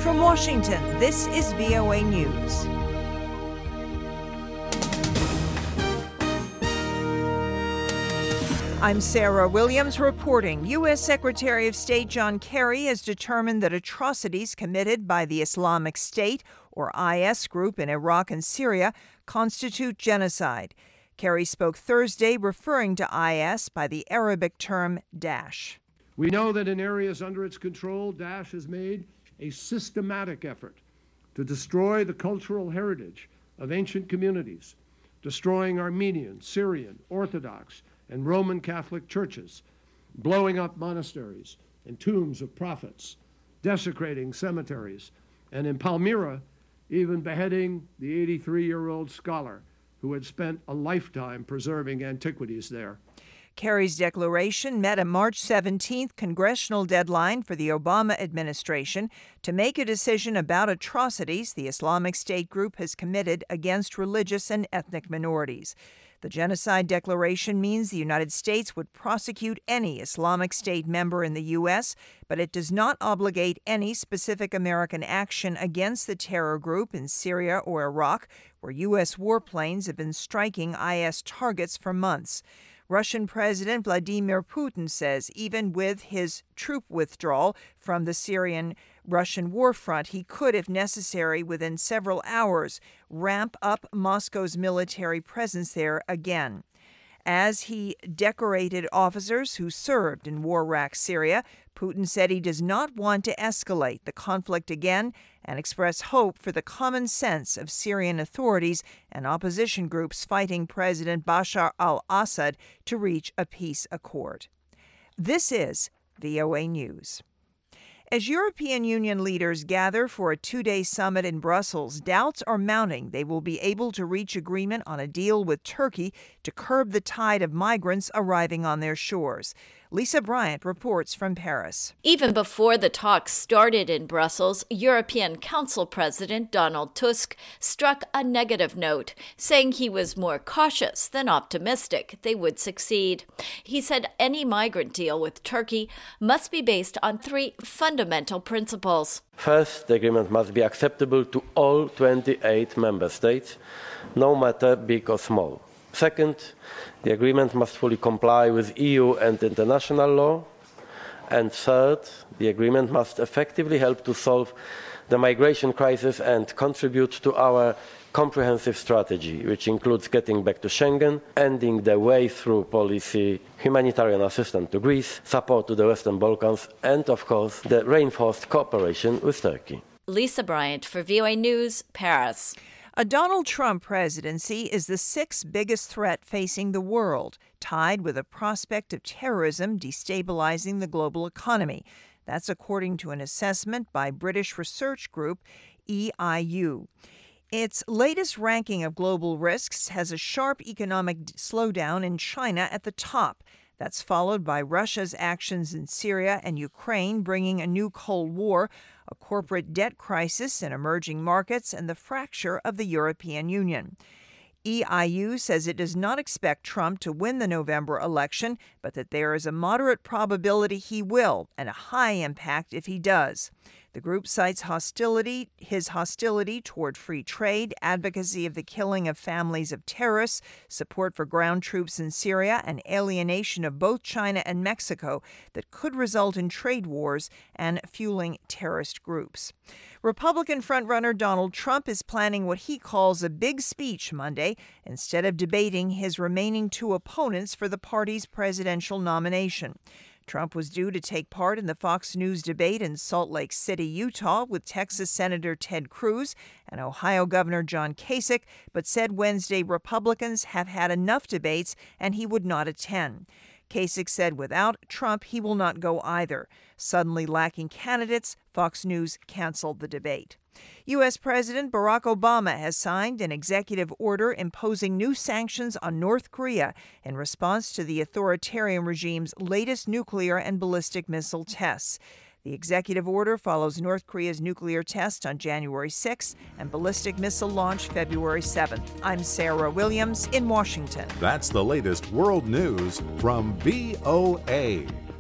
From Washington, this is VOA News. I'm Sarah Williams reporting. U.S. Secretary of State John Kerry has determined that atrocities committed by the Islamic State, or IS, group in Iraq and Syria constitute genocide. Kerry spoke Thursday referring to IS by the Arabic term Daesh. We know that in areas under its control, Daesh has made a systematic effort to destroy the cultural heritage of ancient communities, destroying Armenian, Syrian, Orthodox, and Roman Catholic churches, blowing up monasteries and tombs of prophets, desecrating cemeteries, and in Palmyra, even beheading the 83-year-old scholar who had spent a lifetime preserving antiquities there. Kerry's declaration met a March 17th congressional deadline for the Obama administration to make a decision about atrocities the Islamic State group has committed against religious and ethnic minorities. The genocide declaration means the United States would prosecute any Islamic State member in the U.S., but it does not obligate any specific American action against the terror group in Syria or Iraq, where U.S. warplanes have been striking IS targets for months. Russian President Vladimir Putin says even with his troop withdrawal from the Syrian-Russian war front, he could, if necessary, within several hours, ramp up Moscow's military presence there again. As he decorated officers who served in war-racked Syria, Putin said he does not want to escalate the conflict again and expressed hope for the common sense of Syrian authorities and opposition groups fighting President Bashar al-Assad to reach a peace accord. This is VOA News. As European Union leaders gather for a two-day summit in Brussels, doubts are mounting they will be able to reach agreement on a deal with Turkey to curb the tide of migrants arriving on their shores. Lisa Bryant reports from Paris. Even before the talks started in Brussels, European Council President Donald Tusk struck a negative note, saying he was more cautious than optimistic they would succeed. He said any migrant deal with Turkey must be based on three fundamental principles. First, the agreement must be acceptable to all 28 member states, no matter big or small. Second, the agreement must fully comply with EU and international law. And third, the agreement must effectively help to solve the migration crisis and contribute to our comprehensive strategy, which includes getting back to Schengen, ending the way through policy, humanitarian assistance to Greece, support to the Western Balkans, and, of course, the reinforced cooperation with Turkey. Lisa Bryant for VOA News, Paris. A Donald Trump presidency is the sixth biggest threat facing the world, tied with a prospect of terrorism destabilizing the global economy. That's according to an assessment by British research group EIU. Its latest ranking of global risks has a sharp economic slowdown in China at the top. That's followed by Russia's actions in Syria and Ukraine, bringing a new Cold War, a corporate debt crisis in emerging markets, and the fracture of the European Union. EIU says it does not expect Trump to win the November election, but that there is a moderate probability he will, and a high impact if he does. The group cites his hostility toward free trade, advocacy of the killing of families of terrorists, support for ground troops in Syria, and alienation of both China and Mexico that could result in trade wars and fueling terrorist groups. Republican frontrunner Donald Trump is planning what he calls a big speech Monday instead of debating his remaining two opponents for the party's presidential nomination. Trump was due to take part in the Fox News debate in Salt Lake City, Utah, with Texas Senator Ted Cruz and Ohio Governor John Kasich, but said Wednesday Republicans have had enough debates and he would not attend. Kasich said without Trump, he will not go either. Suddenly lacking candidates, Fox News canceled the debate. U.S. President Barack Obama has signed an executive order imposing new sanctions on North Korea in response to the authoritarian regime's latest nuclear and ballistic missile tests. The executive order follows North Korea's nuclear test on January 6th and ballistic missile launch February 7th. I'm Sarah Williams in Washington. That's the latest world news from VOA.